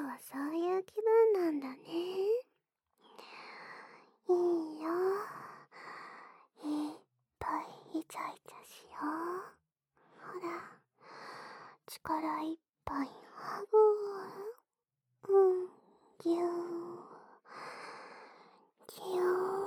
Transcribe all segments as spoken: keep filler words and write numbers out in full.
はそういう気分なんだね。いいよ。いっぱいイチャイチャしよう。ほら、力いっぱいハグ。うん、ぎゅー。ぎゅー。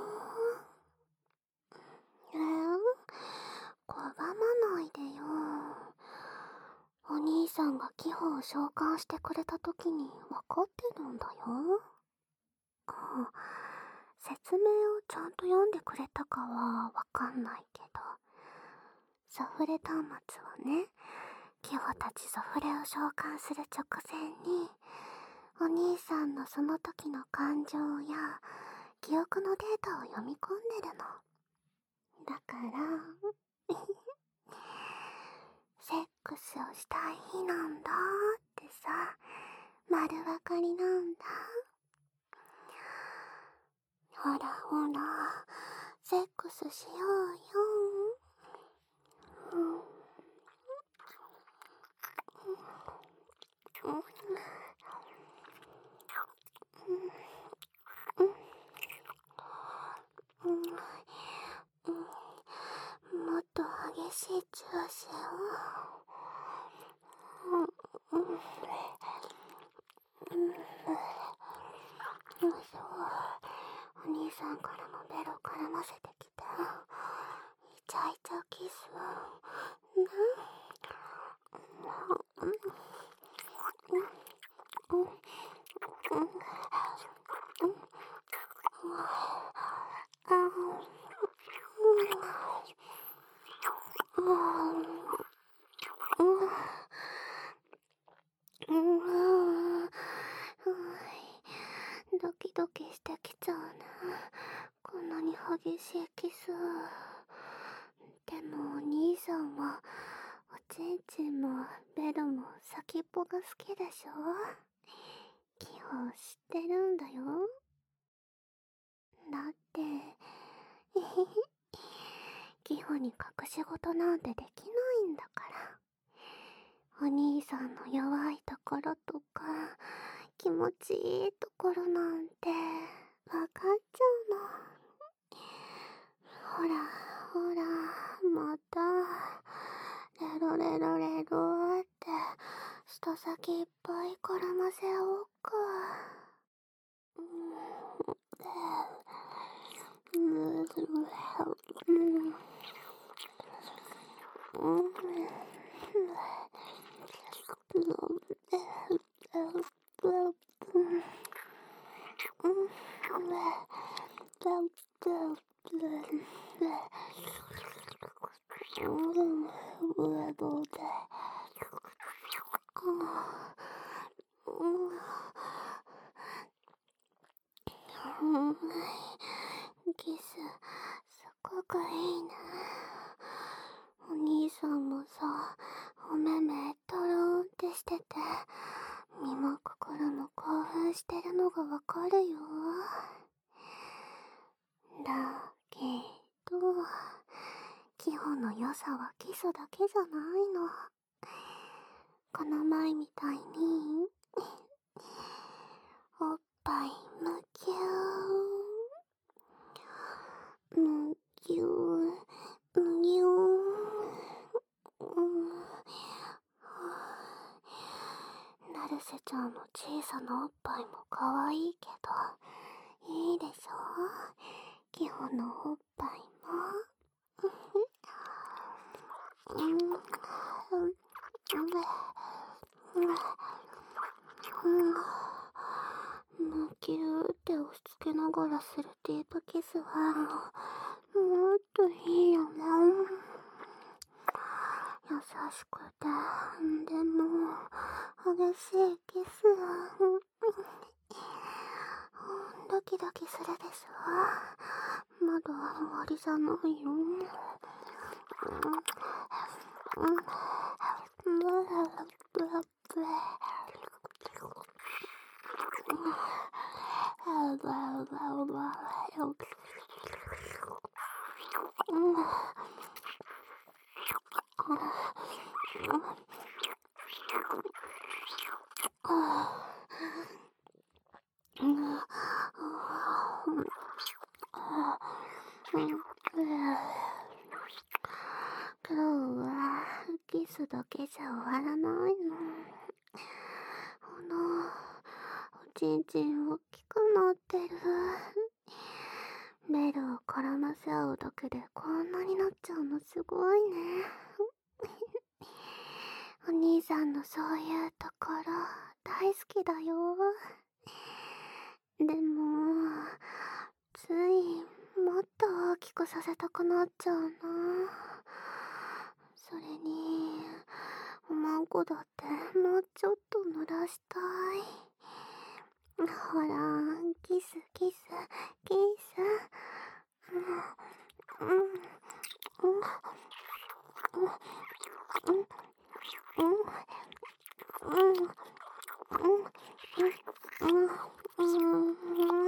えー、拒まないでよ。お兄さんがキホを召喚してくれた時に分かってるんだよ。あ、説明をちゃんと読んでくれたかはわかんないけど、サフレ端末はね、キホたちサフレを召喚する直前に、お兄さんのその時の感情や記憶のデータを読み込んでるの。だからセックスをしたい日なんだってさ、丸分かりなんだ。ほらほら、セックスしようよ。うん。うん。うん。うん。もっと激しいチューしよう。うん。うん。うん。よいしょ。お兄さんからもベロ絡ませてきて。イチャイチャキス。ね。うん。うん。うん。うん。ああ。うん。ドキドキしてきちゃうね。こんなに激しいキス。でもお兄さんはおちんちんもベロも先っぽが好きでしょ。キホ知ってるんだよ。だってキホに隠し事なんてできないんだから。お兄さんの弱いところとか気持ちいいところなんてわかっちゃうの。ほらほら、またレロレロレロって舌先いっぱい絡ませようか。うんうんうんキス、すごくいいね。お兄さんもさ、お目目トローンってしてて、身も心も興奮してるのがわかるよ。だけど、キホの良さはキスだけじゃないの。この前みたいにおっぱいむきゅー、むきゅー、むぎゅー、うん、ナルセちゃんの小さなおっぱいも可愛いけど、いいでしょ。キホのおっぱいもうん、うん、むきゅーって押し付けながらするディープキスはもっといいよね。優しくてでも激しいキス。ドキドキするでしょ。まだ終わりじゃないよ。 うん、今日はキスだけじゃ終わらないの。あの、おちんちん大きくなってる。ベルを絡ませ合うだけでこんなになっちゃうのすごいね。お兄さんのそういうところ大好きだよ。でも、ついもっと大きくさせたくなっちゃうな。それに、おまんこだってもうちょっと濡らしたい。ほら、キスキスキス。うん、うん、うん、うん、うん、うん、うん、うん、うん、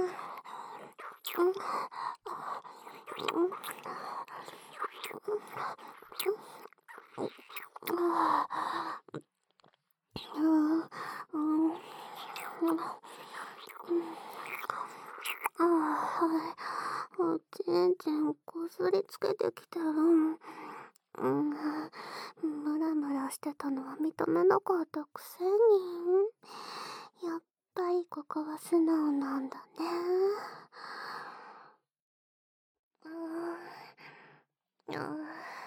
ああ、はい。おちんちんこすりつけてきてる。うん、ムラムラしてたのは認めなかったくせに。やっぱりここは素直なんだね。うーん、あ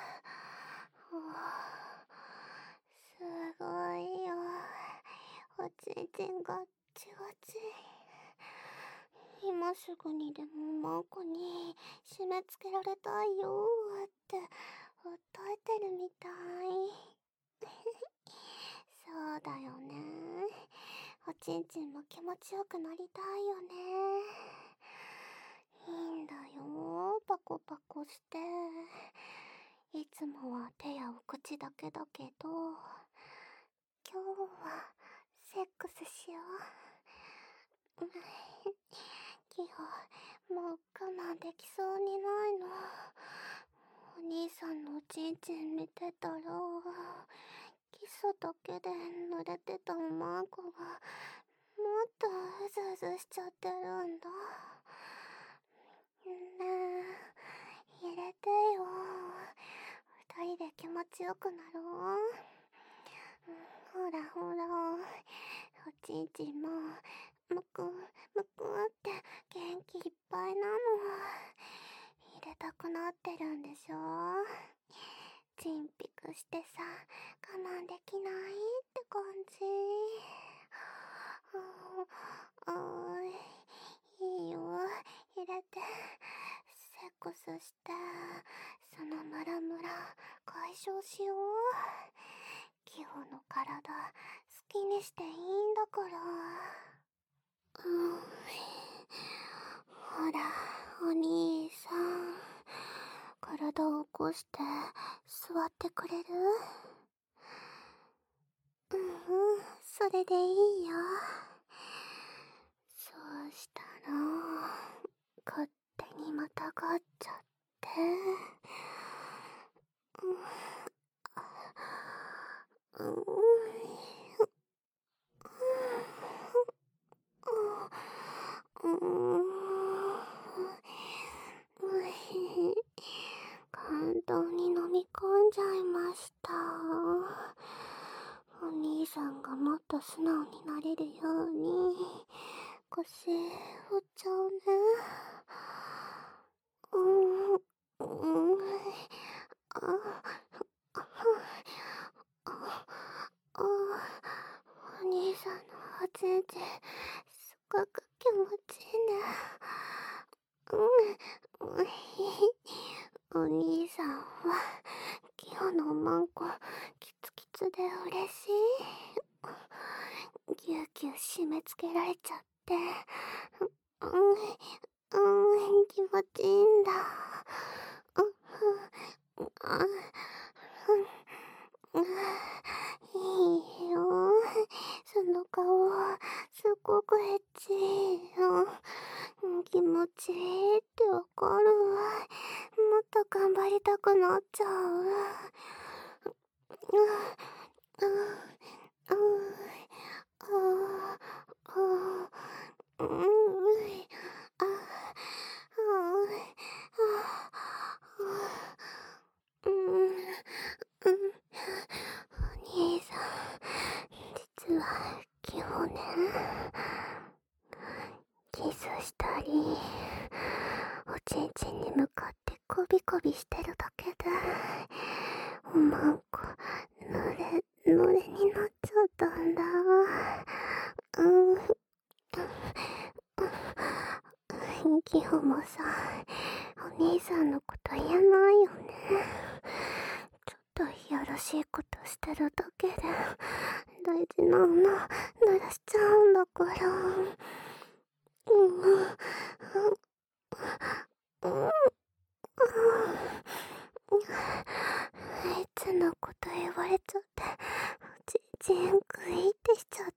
すごいよ。おちんちんガッチガチ。今すぐにでもマンコに締め付けられたいよって訴えてるみたい。そうだよね。おちんちんも気持ちよくなりたいよね。いいんだよ、パコパコして。いつもは手やお口だけだけど、今日はセックスしよう。キホ、もう我慢できそうにないの。お兄さんのおちんちん見てたら、キスだけで濡れてたおまんこがもっとうずうずしちゃってるんだ。ねえ、入れてよ。二人で気持ちよくなろう。ほらほら、おちんちんもむくむくって元気いっぱいなの。入れたくなってるんでしょ。チンピクしてさ、我慢できないって感じ。ああ、いいよ、入れてセックスして、そのムラムラ解消しよう。キホの体好きにしていいんだから。うん、ほら、お兄さん、体を起こして座ってくれる？うんうん、それでいいよ。そうしたら、勝手にまたがっちゃって。うん、うん、うん、うん、簡単に飲み込んじゃいました。お兄さんがもっと素直になれるように腰折っちゃうね。うん、うん、あ、あ、あ、あ、お兄さんのおちんちんすごく気持ちいいね。うん、お兄さんはキヨのおまんこキツキツで嬉しい。ぎゅうぎゅう締め付けられちゃって、うん、うん、気持ちいいんだ。うん、あ、うん、いいよ。その顔すっごくエッチよ。気持ちいいってわかる。もっと頑張りたくなっちゃう。うん、うん、うん、あ、うん、あ、あ、 こびこびしてるだけで、おまんこ、ぬれ、ぬれになっちゃったんだ。うん。キホもさ、お兄さんのこと言えないよね。ちょっといやらしいことしてるだけで、大事なの濡らしちゃうんだから。うん。うん。いつのこと言われちゃって、ちんちんグイってしちゃった。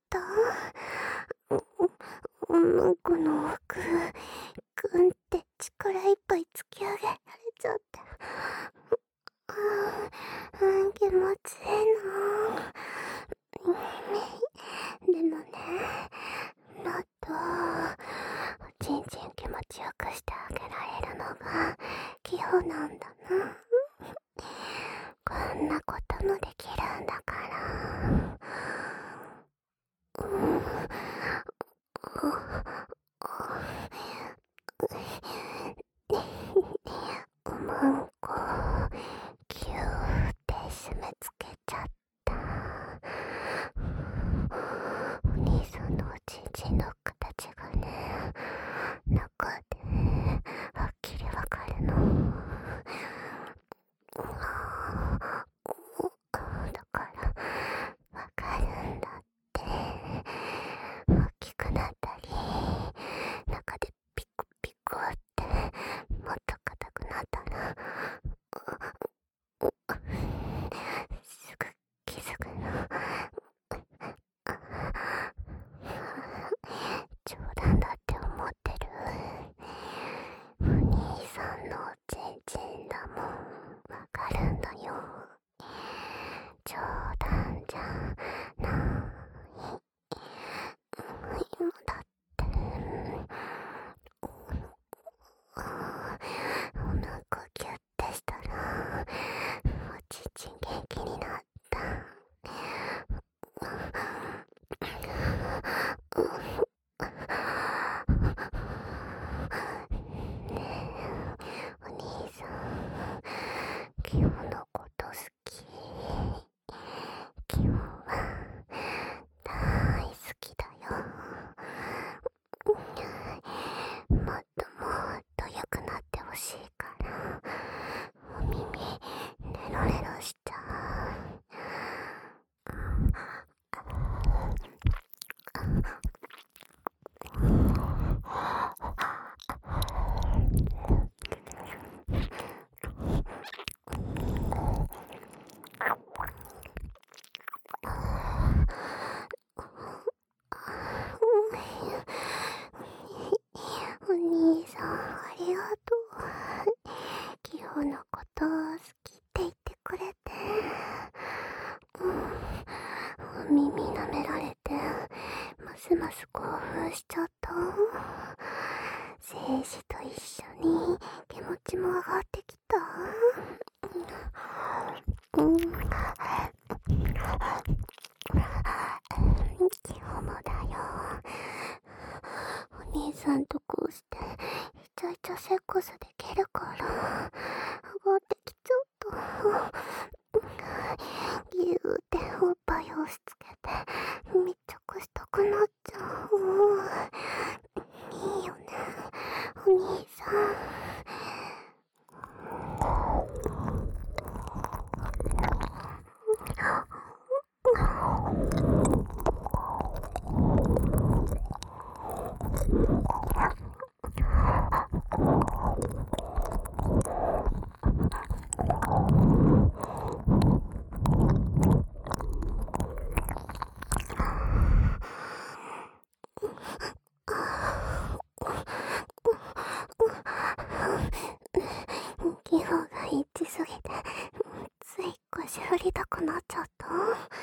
女の子の服、グンって力いっぱい突き上げられちゃって。ああ、うん、気持ちいいな。でもね、もっと、おちんちん気持ちよくしてあげられるのが、器用なんだな。こんなこともできるんだから。うん。おまんこ、キューって締め付けちゃった。お兄さんのおちんちんの形がね、中ではっきりわかるの。だからわかるんだって。大きくなったり、中でピクピクってもっと硬くなったら、すぐ気づくの。冗談だって思ってる。お兄さんのおちんちんだもん。わかるんだよ。冗談じゃない。今だっておなかギュッてしたらおちんちん元気になった。ねえ、お兄さん、キヨのこと好き？キヨは大好きだよ。もっともっと良くなってほしいから、お耳ネロネロしちゃう。お兄さん、ありがとう。キヨのこと好きって言ってくれて。うん、お耳舐められて、ますます興奮しちゃった。精子と一緒に気持ちも上がってきた。うん。キヨもだよ。お兄さんとこうしてイチャイチャセックスできるから上がってきちゃった。ギューっておっぱい押し付けて密着したくなっちゃう。いいよね、お兄さん。気泡が一致すぎて、つい腰振りたくなっちゃった。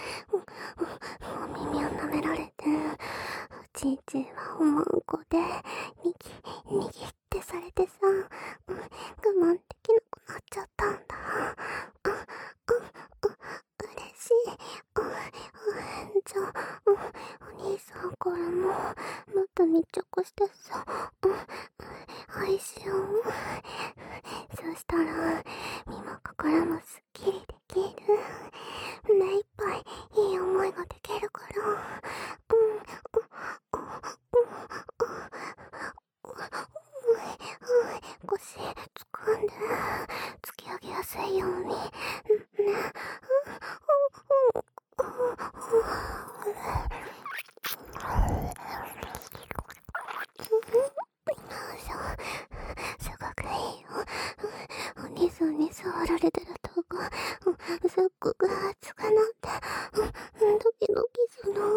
お耳を舐められて、おちんちんはおまんこで、にぎ、にぎってされてさ、我慢できなくなっちゃったんだ。う、う、う、嬉しい。う、う、じゃあ、お兄さんからも、もっと密着してさ、愛しよう。そしたたら身も心もすっきりできる。目いっぱいいい思いができるから。うんうん腰掴んで突き上げやすいようにね。すごくいいよ。お兄さんに触られてるとこ、すっごく熱くなって、ドキドキする。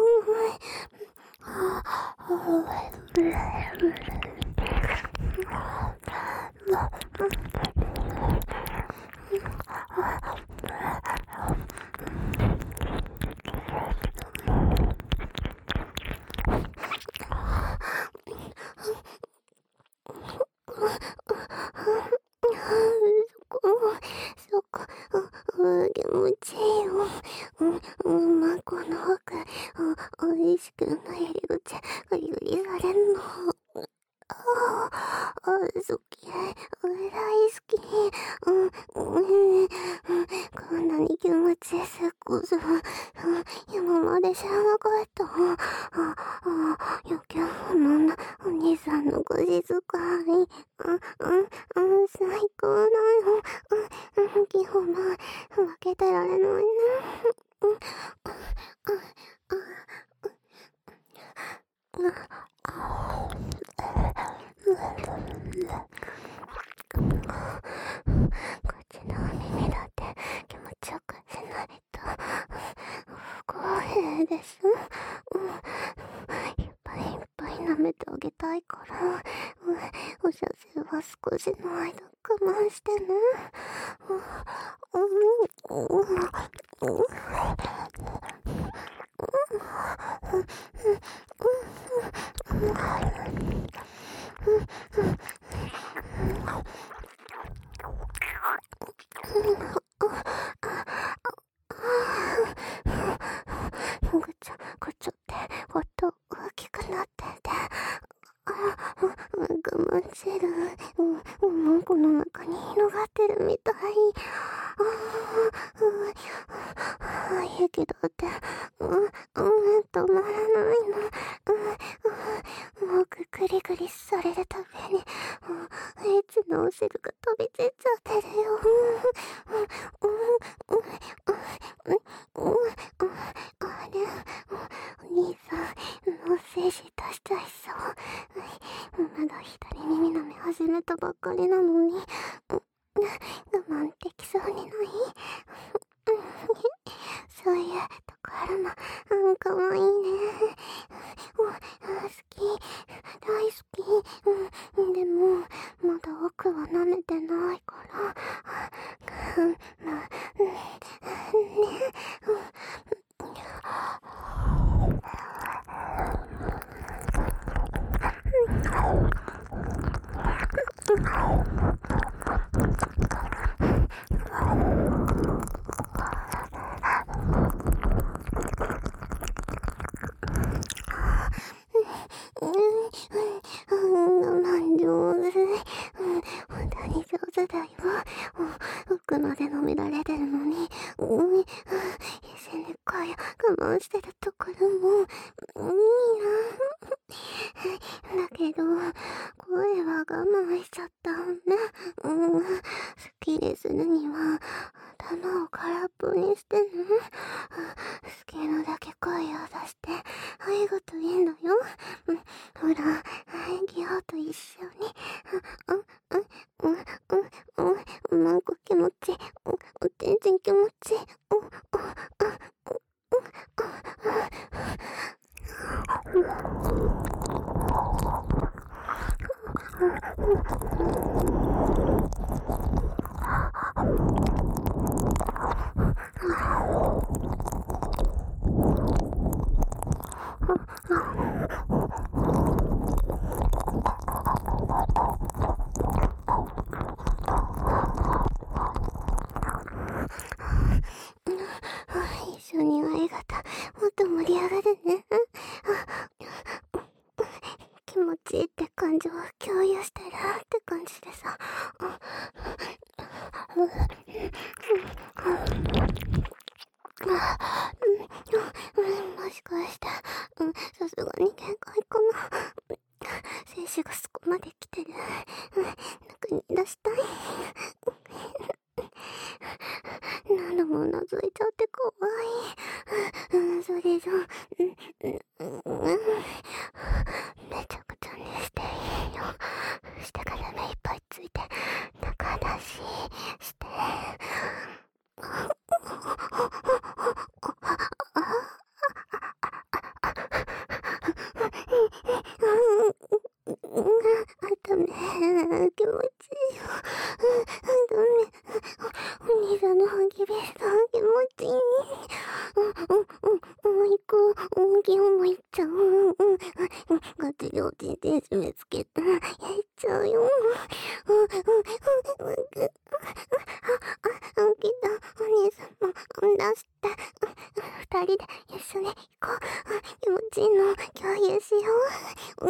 そこ、気持ちいいよ。うん、マコの奥、おいしくの入り口、グリグリされんの。ああ、好き、大好き。うん、うん、こんなに気持ちいいセックス、今まで知らなかった。ああ、余計者なお兄さんの腰遣い。うん、うん、うん、最高だよ。うん、うん、基本も負けてられないね。うん、うん、うん、うん。こっちの耳だって気持ちよくしないと不公平でしょ。うん、いっぱいいっぱい舐めてあげたいから、うん、お射精は少しの間我慢してね。うんうんうんうんぐちょぐちょって音大きくなってて、あ、我慢汁、うん、うん、この中に広がってるみたい。ああ、うん、いいけどって、うん、うん、止まらないの。うん、もうグリグリされるたびに、うん、エッチのお汁が飛び散っちゃってるよ。うん、うん、うん、うん、うん、うん、うん、あれ、お兄さん、もう精子出しちゃいそう。まだ左耳舐め始めたばっかりなのに、我慢できそうにない？そういうところも、うん、かわいいね。うん、好き、大好き。うん、でも、まだ奥は舐めてないから。うん、まあ、うん、ね、うん。うん、うん、我慢上手。うん、本当に上手だよ。奥まで飲められてるのに、うん、必死に声を我慢してるところも、いいな。だけど、声は我慢しちゃったね。うん、すっきりするには、頭を空っぽにしてね。好きなだけ声を出して、愛ごといいんだよ。うん、ほら、ギオと一緒に。うん、うん、うん、うん、うん、なんか気持ちいい。うん、全然気持ちいい。うん、うん、うん、一緒に愛がたもっと盛り上がるね。気持ちいいって感情を共有してるって感じでさ、 もしかして、うん、さすがに限界かな。精子がそこまで来てる。うん、中に出したい。何度もうなずいちゃってかわいい。うん、それじゃ、うん、うん、うん、めちゃくちゃにしていいよ。下から目いっぱいついて、中出しして。あったね。気持ちいいよ。ダメ。お兄さんの本気でした。気持ちいい。うん、うん、うん、もう行こう。うん、気温もいっちゃう。うん、うん、ガチ両親で締め付けた。やっちゃうよ。うん、うん、うん、うん、うん、うん、来た。お兄さんも出して。二人で一緒に行こう。気持ちいいの共有しよう。うん、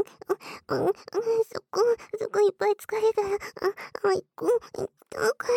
うん、うん、そこ、そこいっぱい疲れたら、あ、あ、行こう。行ったから。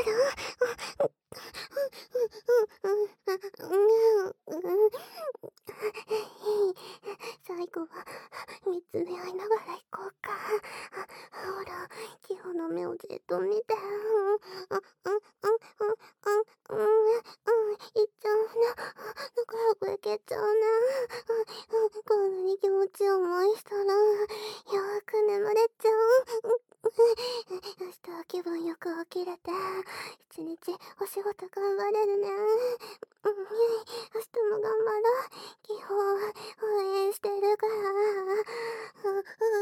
最後は見つめ合いながら行こうか。ほら、キヨの目をじっと見て。うん、うん、うん、うん、うん、うん、うん、行っちゃうな。仲良く行けちゃうな。うん、こんなに気持ちいい思いしたら、よーく眠れちゃう。明日は気分よく起きれて、一日お仕事頑張れるね。うん、明日も頑張ろう。基本応援してるから。うん、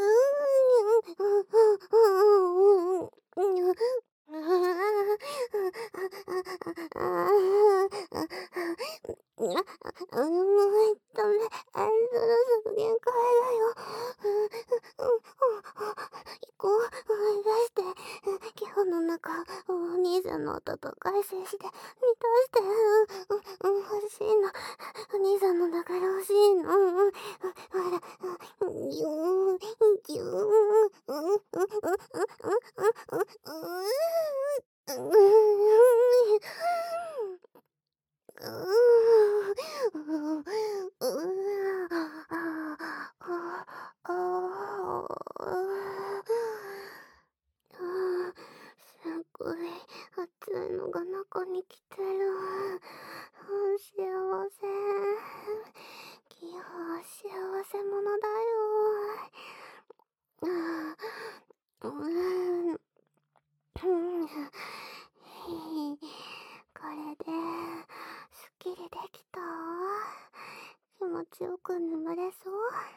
うん、うん、うん、うん、うん、うん、うん、もうダメ。そろそろ限界だよ。行こう。出して。今日の中、お兄さんの温かい精子で満たして。うん、うん、欲しいの。お兄さんのだから欲しいの。うん、うん、ほら、ぎゅーん、ぎゅーん、うん、うん、うん、うん、うん、うん、うん、うん、すっごい熱いのが中に来てる。幸せ。キヨは幸せ者だよ。うん。これですっきりできた。気持ちよく眠れそう。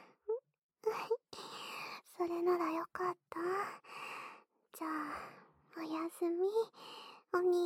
それならよかった。じゃあ、おやすみ、お兄